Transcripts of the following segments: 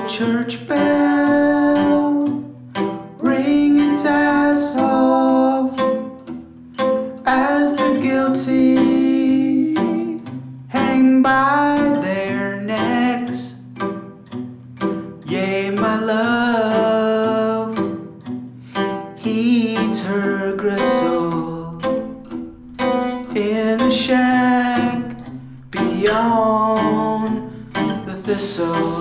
church bell ring its ass off as the guilty hang by their necks. Yea, my love heeds her gristle in a shack beyond the thistle.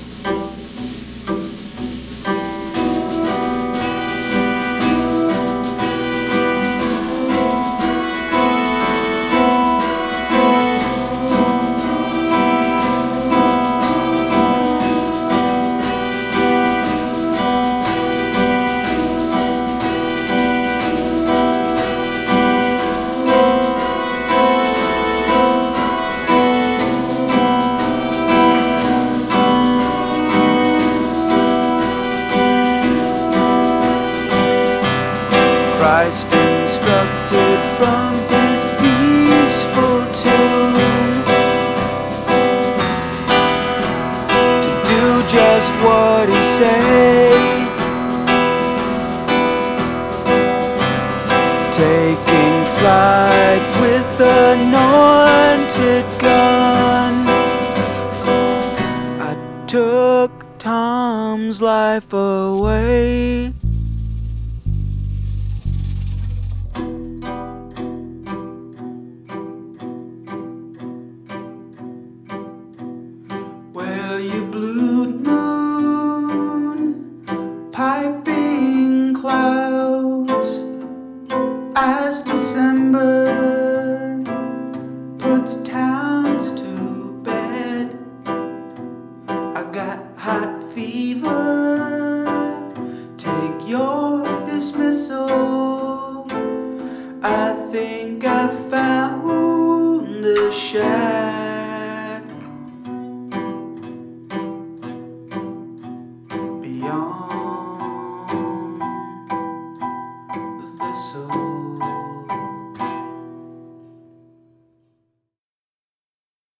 Christ instructed from his peaceful tomb to do just what he said, taking flight with anointed gun. I took Tom's life away. Well, you blue moon, piping clouds, as December puts towns to bed. I got hot fever